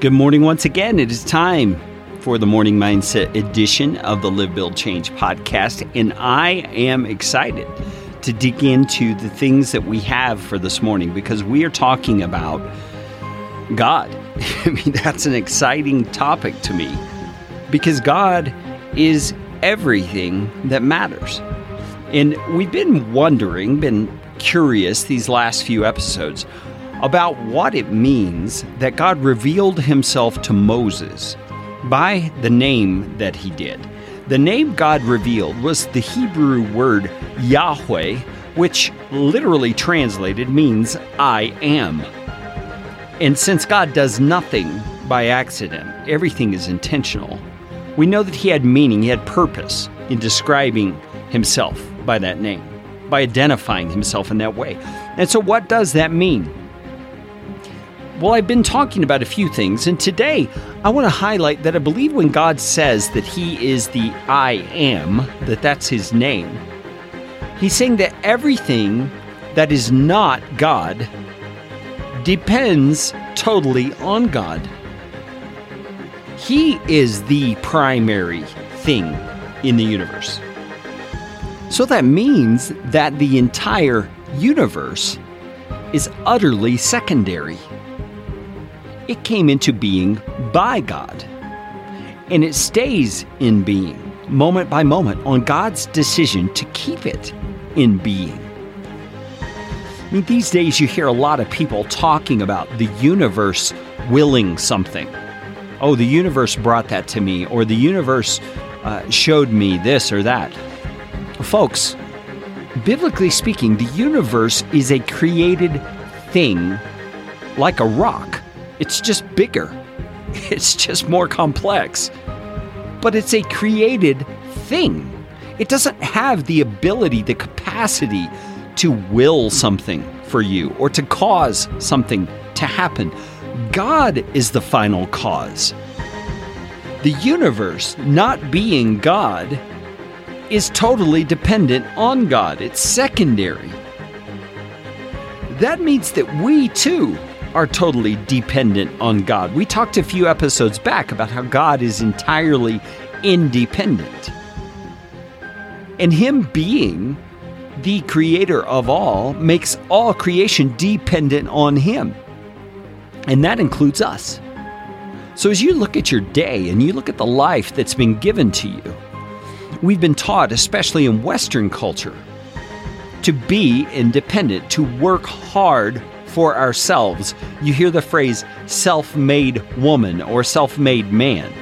Good morning once again. It is time for the Morning Mindset edition of the Live, Build, Change podcast, and I am excited to dig into the things that we have for this morning because we are talking about God. I mean, that's an exciting topic to me because God is everything that matters. And we've been curious these last few episodes about what it means that God revealed himself to Moses by the name that he did. The name God revealed was the Hebrew word Yahweh, which literally translated means I am. And since God does nothing by accident, everything is intentional, we know that he had meaning, he had purpose in describing himself by that name, by identifying himself in that way. And so what does that mean? Well, I've been talking about a few things, and today I want to highlight that I believe when God says that he is the I am, that's his name, he's saying that everything that is not God depends totally on God. He is the primary thing in the universe. So that means that the entire universe is utterly secondary. It came into being by God, and it stays in being moment by moment on God's decision to keep it in being. I mean, these days you hear a lot of people talking about the universe willing something. Oh, the universe brought that to me, or the universe showed me this or that. Folks, biblically speaking, the universe is a created thing like a rock. It's just bigger. It's just more complex. But it's a created thing. It doesn't have the ability, the capacity to will something for you or to cause something to happen. God is the final cause. The universe, not being God, is totally dependent on God. It's secondary. That means that we too are totally dependent on God. We talked a few episodes back about how God is entirely independent. And him being the creator of all makes all creation dependent on him. And that includes us. So as you look at your day and you look at the life that's been given to you, we've been taught, especially in Western culture, to be independent, to work hard for ourselves. You hear the phrase self-made woman or self-made man.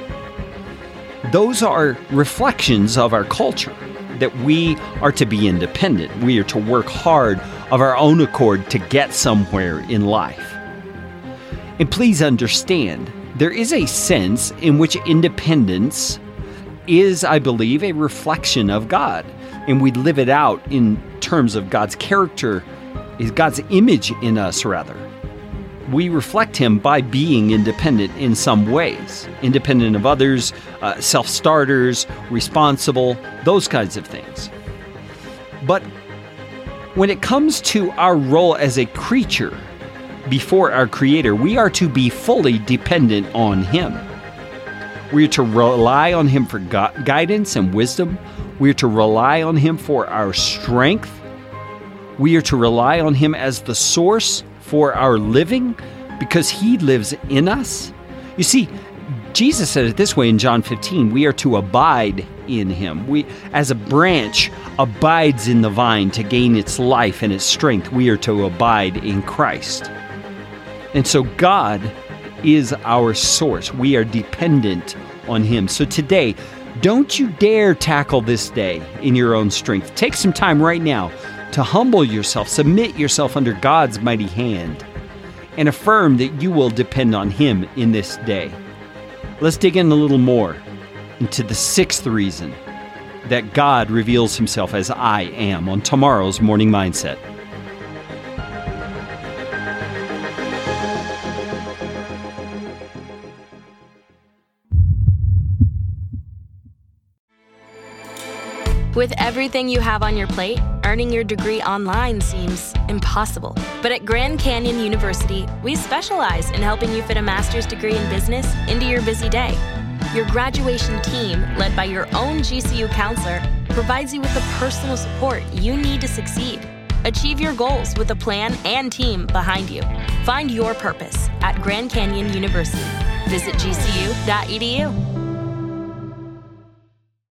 Those are reflections of our culture, that we are to be independent. We are to work hard of our own accord to get somewhere in life. And please understand, there is a sense in which independence is, I believe, a reflection of God. And we live it out in terms of God's character, is God's image in us, rather. We reflect him by being independent in some ways. Independent of others, self-starters, responsible, those kinds of things. But when it comes to our role as a creature before our Creator, we are to be fully dependent on him. We are to rely on him for guidance and wisdom. We are to rely on him for our strength. We are to rely on him as the source for our living because he lives in us. You see, Jesus said it this way in John 15, we are to abide in him. We, as a branch abides in the vine to gain its life and its strength, we are to abide in Christ. And so God is our source. We are dependent on him. So today, don't you dare tackle this day in your own strength. Take some time right now to humble yourself, submit yourself under God's mighty hand, and affirm that you will depend on him in this day. Let's dig in a little more into the sixth reason that God reveals himself as I am on tomorrow's Morning Mindset. With everything you have on your plate, earning your degree online seems impossible. But at Grand Canyon University, we specialize in helping you fit a master's degree in business into your busy day. Your graduation team, led by your own GCU counselor, provides you with the personal support you need to succeed. Achieve your goals with a plan and team behind you. Find your purpose at Grand Canyon University. Visit gcu.edu.